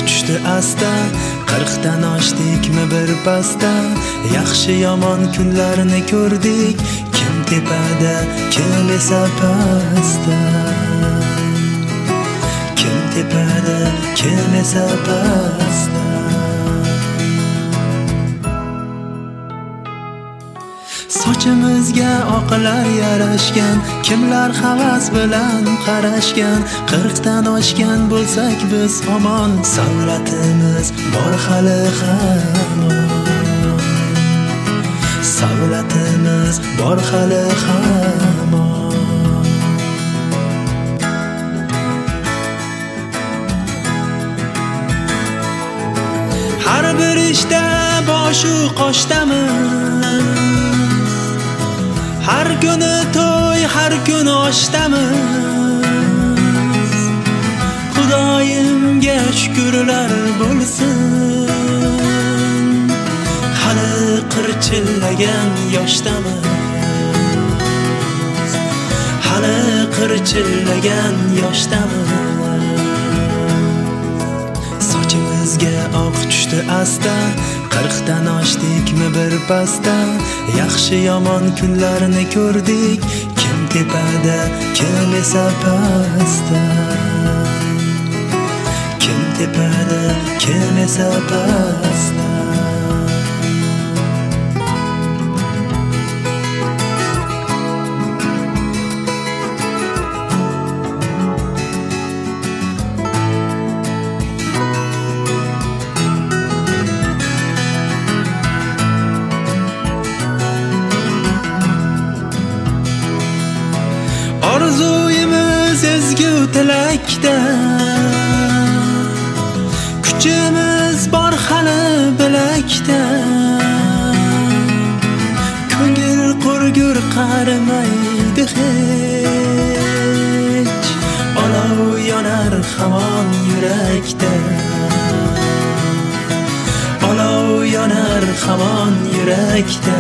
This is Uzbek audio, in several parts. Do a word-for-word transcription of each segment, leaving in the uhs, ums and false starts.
tushdi asta, qirqdan oshdikmi bir pasda. Yaxshi yomon kunlarni ko'rdik, kim tepada, kim esa pastda. Kim tepada, kim esa pastda. Sochimizga oqlar yarashgan, kimlar havas bilan qarashgan. Qirqdan oshgan bo'lsak biz omon, savlatimiz bor hali hamon. Savlatimiz bor hali hamon. Har bir ishda boshu qoshdamiz, har kuni to'y, har kun oshdamiz. Xudoyimga shukrlar bo'lsin, hali qirchillagan yoshdamiz. Hali qirchillagan yoshdamiz. Sochimizga oq tushdi asta, qirqdan oshdikmi bir pasda. Yaxshi yomon kunlarni ko'rdik, kim tepada, kim esa pastda. Kim tepada, kim esa pastda. Orzuyimiz ezgu tilakda, kuchimiz bor hali bilakda. Ko'ngil qurgur qarimaydi hech, olov yonar hamon yurakda. Olov yonar hamon yurakda.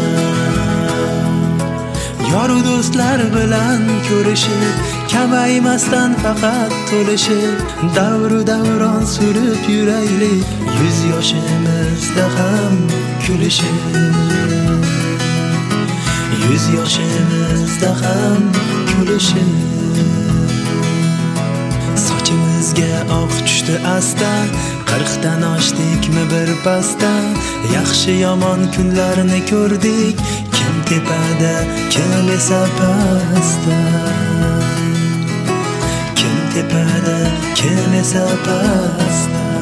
Yoru do'stlar bilan ko'rishib, kamaymasdan faqat to'lishib, davru davron surib yuraylik, yuz yoshimizda ham kulishib. Yuz yoshimizda ham kulishib. Sochimizga oq tushdi asta, qirqdan oshdikmi bir pasda. Yaxshi yomon kunlarni ko'rdik, kim tepada, kim esa pastda. Kim tepada, kim esa pastda.